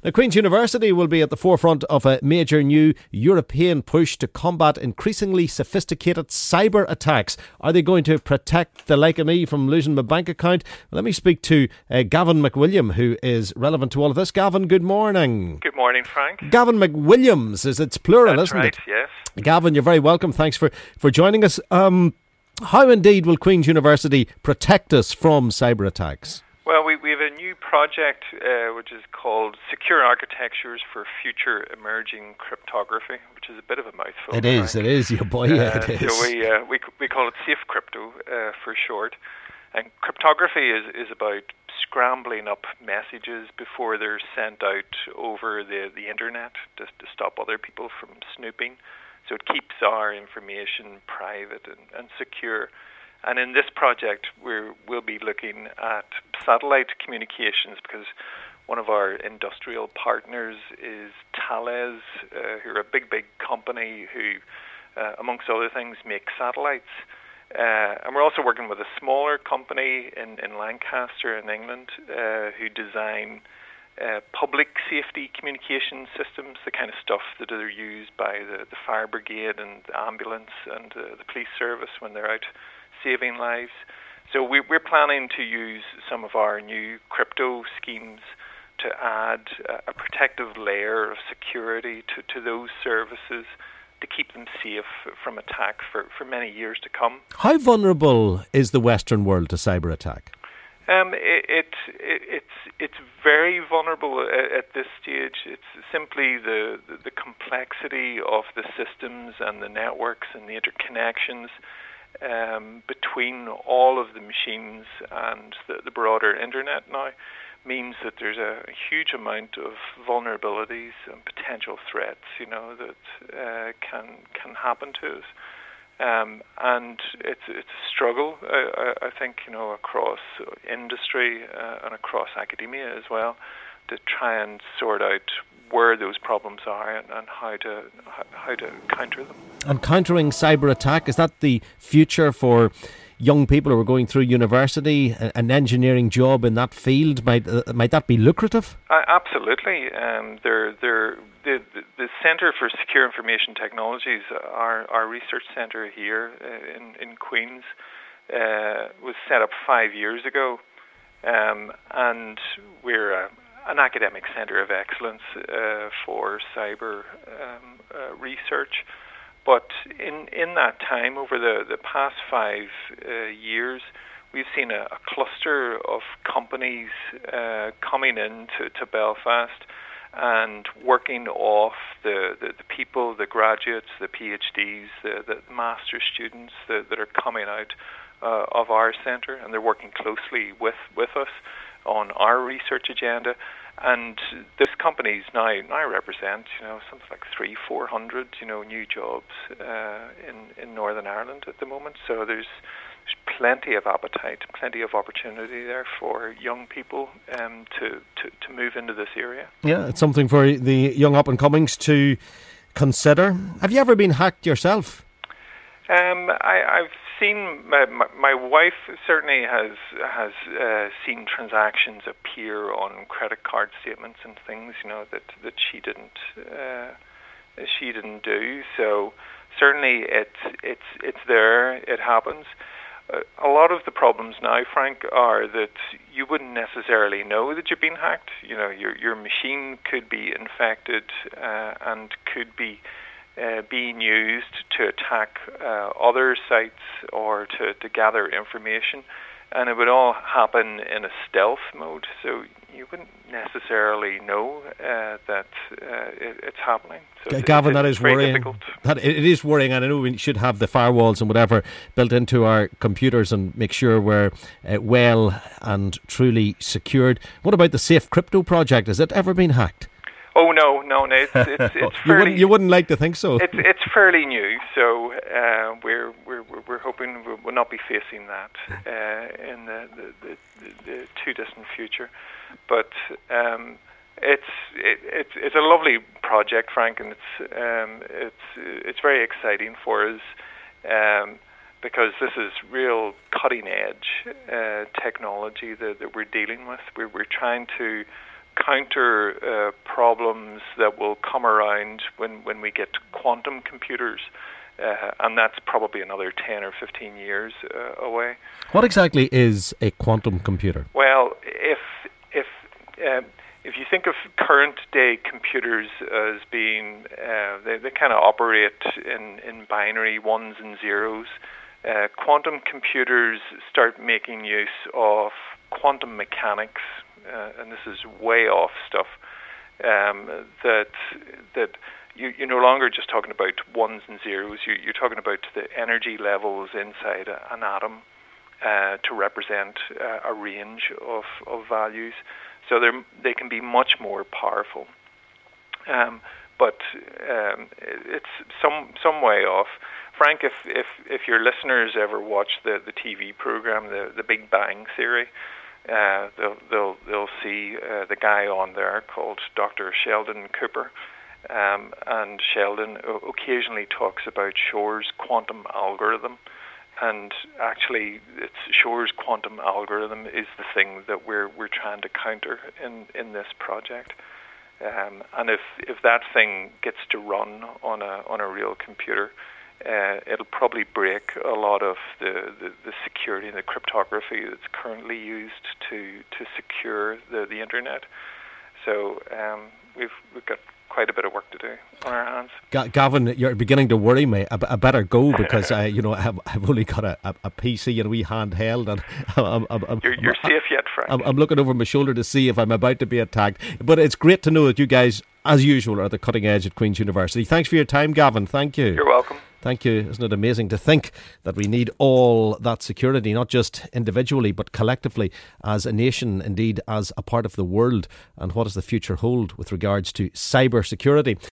Now, Queen's University will be at the forefront of a major new European push to combat increasingly sophisticated cyber attacks. Are they going to protect the like of me from losing my bank account? Well, let me speak to Gavin McWilliam, who is relevant to all of this. Gavin, good morning. Good morning, Frank. Gavin McWilliams, it's plural, That's isn't right, it? yes. Gavin, you're very welcome. Thanks for joining us. How indeed will Queen's University protect us from cyber attacks? Well, we have a new project which is called Secure Architectures for Future Emerging Cryptography, which is a bit of a mouthful. It is, your boy, it is. So we call it Safe Crypto for short. And cryptography is about scrambling up messages before they're sent out over the internet just to stop other people from snooping. So it keeps our information private and secure. And in this project, we'll be looking at satellite communications because one of our industrial partners is Thales, who are a big company who, amongst other things, make satellites. And we're also working with a smaller company in Lancaster in England who design public safety communication systems, the kind of stuff that are used by the fire brigade and the ambulance and the police service when they're out saving lives. So we're planning to use some of our new crypto schemes to add a protective layer of security to those services to keep them safe from attack for many years to come. How vulnerable is the Western world to cyber attack? It's very vulnerable at this stage. It's simply the complexity of the systems and the networks and the interconnections between all of the machines and the broader internet now means that there's a huge amount of vulnerabilities and potential threats, that can happen to us. And it's a struggle, I think, across industry and across academia as well, to try and sort out where those problems are and how to counter them. And countering cyber attack, is that the future for young people who are going through university? An engineering job in that field, might that be lucrative? Absolutely. The Centre for Secure Information Technologies, our research centre here in Queen's, was set up 5 years ago, and we're an academic centre of excellence for cyber research. But in that time, over the past 5 years, we've seen a cluster of companies coming into Belfast and working off the people, the graduates, the PhDs, the master's students that are coming out of our centre, and they're working closely with us on our research agenda. And those companies now represent, something like 300-400, new jobs in Northern Ireland at the moment. So there's plenty of appetite, plenty of opportunity there for young people to move into this area. Yeah, it's something for the young up-and-comings to consider. Have you ever been hacked yourself? I've seen, my wife certainly has seen transactions appear on credit card statements and things, that she didn't do. So certainly it's there, it happens. A lot of the problems now, Frank, are that you wouldn't necessarily know that you've been hacked. Your machine could be infected and could be being used to attack other sites or to gather information, and it would all happen in a stealth mode, so you wouldn't necessarily know that it's happening. So Gavin, that is worrying. It is worrying, and I know we should have the firewalls and whatever built into our computers and make sure we're well and truly secured. What about the Safe Crypto project? Has it ever been hacked? Oh no! It's fairly. You wouldn't like to think so. It's fairly new, so we're hoping we'll not be facing that in the too distant future. But it's a lovely project, Frank, and it's very exciting for us because this is real cutting edge technology that we're dealing with. We're trying to counter problems that will come around when we get quantum computers. And that's probably another 10 or 15 years away. What exactly is a quantum computer? Well, if you think of current day computers as being, they kind of operate in binary ones and zeros, quantum computers start making use of quantum mechanics, and this is way off stuff, that you're no longer just talking about ones and zeros. You're talking about the energy levels inside an atom to represent a range of values. So they can be much more powerful. But it's some way off. Frank, if your listeners ever watch the TV program, the Big Bang Theory, they'll see the guy on there called Dr. Sheldon Cooper. And Sheldon occasionally talks about Shor's quantum algorithm, and actually, Shor's quantum algorithm is the thing that we're trying to counter in this project. And if that thing gets to run on a real computer, it'll probably break a lot of the security and the cryptography that's currently used to secure the internet. So we've got quite a bit of work to do on our hands. Gavin, you're beginning to worry me. I better go because I've only got a PC and a wee handheld, and you're safe yet, Frank. I'm looking over my shoulder to see if I'm about to be attacked. But it's great to know that you guys, as usual, are the cutting edge at Queen's University. Thanks for your time, Gavin. Thank you. You're welcome. Thank you. Isn't it amazing to think that we need all that security, not just individually, but collectively as a nation, indeed as a part of the world? And what does the future hold with regards to cyber security?